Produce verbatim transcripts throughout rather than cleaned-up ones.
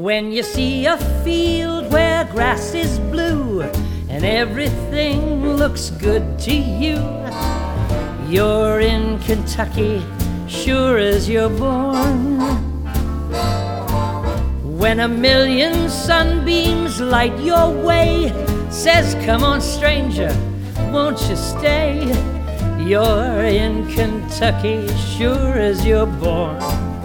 When you see a field where grass is blue and everything looks good to you, you're in Kentucky, sure as you're born. When a million sunbeams light your way, says, "Come on, stranger, won't you stay?" You're in Kentucky, sure as you're born.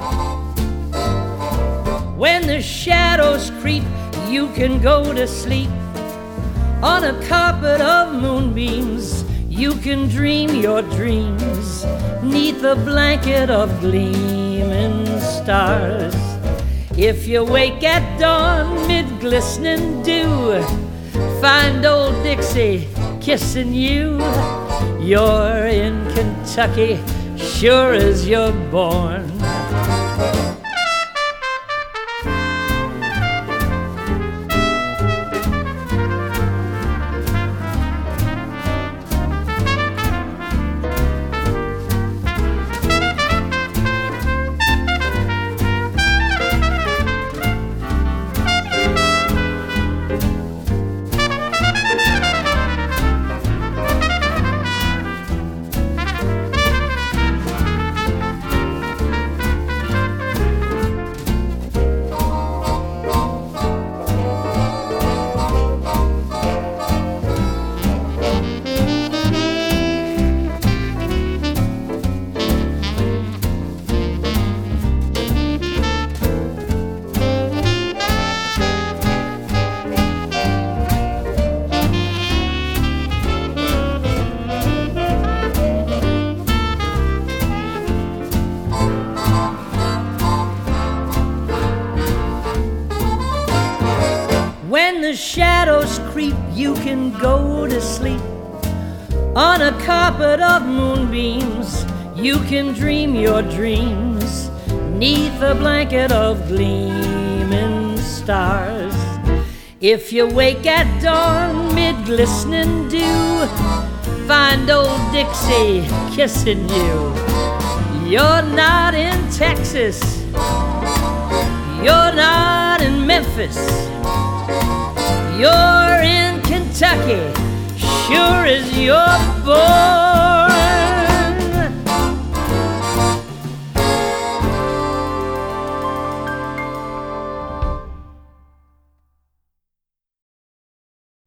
When the shadows creep, you can go to sleep on a carpet of moonbeams. You can dream your dreams 'neath a blanket of gleaming stars. If you wake at dawn mid-glistening dew, find old Dixie kissing you, you're in Kentucky, sure as you're born. When the shadows creep, you can go to sleep on a carpet of moonbeams. You can dream your dreams 'neath a blanket of gleaming stars. If you wake at dawn mid-glistening dew, find old Dixie kissing you. You're not in Texas, you're not in Memphis, you're in Kentucky, sure as you're born.